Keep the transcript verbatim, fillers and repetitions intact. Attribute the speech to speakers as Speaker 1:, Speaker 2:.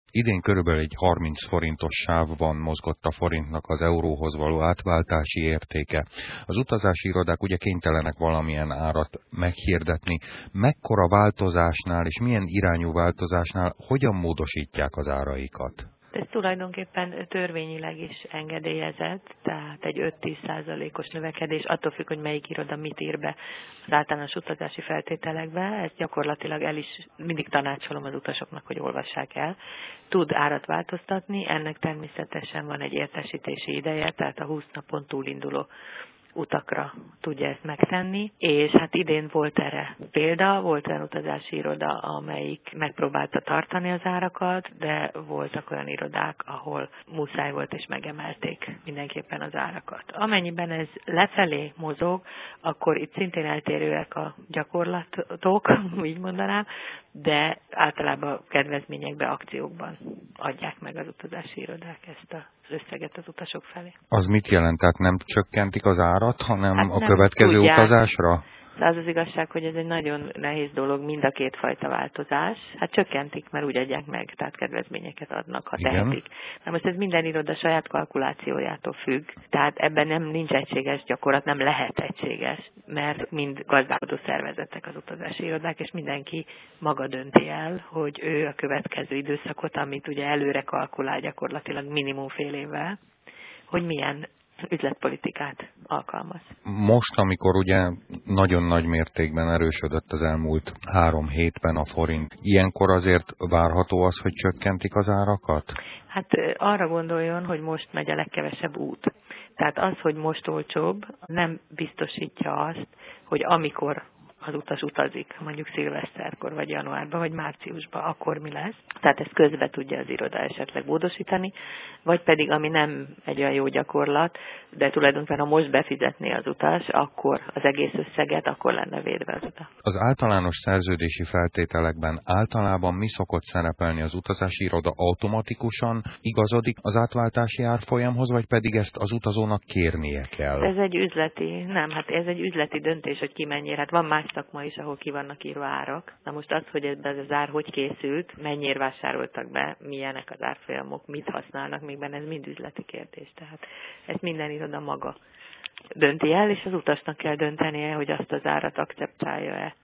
Speaker 1: Idén körülbelül egy harminc forintos sávban mozgott a forintnak az euróhoz való átváltási értéke. Az utazási irodák ugye kénytelenek valamilyen árat meghirdetni. Mekkora változásnál és milyen irányú változásnál hogyan módosítják az áraikat?
Speaker 2: Ez tulajdonképpen törvényileg is engedélyezett, tehát egy öt-tíz százalékos növekedés, attól függ, hogy melyik iroda mit ír be az általános utazási feltételekbe. Ezt gyakorlatilag el is mindig tanácsolom az utasoknak, hogy olvassák el. Tud árat változtatni, ennek természetesen van egy értesítési ideje, tehát a húsz napon túlinduló utakra tudja ezt megtenni, és hát idén volt erre példa, volt olyan utazási iroda, amelyik megpróbálta tartani az árakat, de voltak olyan irodák, ahol muszáj volt és megemelték mindenképpen az árakat. Amennyiben ez lefelé mozog, akkor itt szintén eltérőek a gyakorlatok, így mondanám, de általában kedvezményekbe, akciókban adják meg az utazási irodák ezt a összeget az utasok felé.
Speaker 1: Az mit jelent? Tehát nem csökkentik az árat, hanem
Speaker 2: hát
Speaker 1: a következő
Speaker 2: tudják.
Speaker 1: utazásra?
Speaker 2: De az az igazság, hogy ez egy nagyon nehéz dolog, mind a két fajta változás. Hát csökkentik, mert úgy adják meg, tehát kedvezményeket adnak, ha
Speaker 1: Igen.
Speaker 2: tehetik. Na most ez minden iroda saját kalkulációjától függ, tehát ebben nem nincs egységes gyakorlat, nem lehet egységes, mert mind gazdálkodó szervezetek az utazási irodák, és mindenki maga dönti el, hogy ő a következő időszakot, amit ugye előre kalkulál gyakorlatilag minimum fél évvel, hogy milyen üzletpolitikát alkalmaz.
Speaker 1: Most, amikor ugye nagyon nagy mértékben erősödött az elmúlt három hétben a forint, ilyenkor azért várható az, hogy csökkentik az árakat?
Speaker 2: Hát arra gondoljon, hogy most megy a legkevesebb út. Tehát az, hogy most olcsóbb, nem biztosítja azt, hogy amikor az utas utazik, mondjuk szilveszterkor, vagy januárban, vagy márciusban, akkor mi lesz. Tehát ezt közbe tudja az iroda esetleg módosítani, vagy pedig, ami nem egy olyan jó gyakorlat, de tulajdonképpen, ha most befizetné az utas, akkor az egész összeget, akkor lenne védve az utas.
Speaker 1: Az általános szerződési feltételekben általában mi szokott szerepelni? Az utazási iroda automatikusan igazodik az átváltási árfolyamhoz, vagy pedig ezt az utazónak kérnie kell?
Speaker 2: Ez egy üzleti, nem, hát ez egy üzleti döntés, hogy ki mennyire. Hát van más szakma is, ahol ki vannak írva árak. Na most az, hogy ez az ár hogy készült, mennyire vásároltak be, milyenek az árfolyamok, mit használnak, még benne ez mind üzleti kérdés. Tehát ezt minden iroda maga dönti el, és az utasnak kell döntenie, hogy azt az árat akceptálja-e.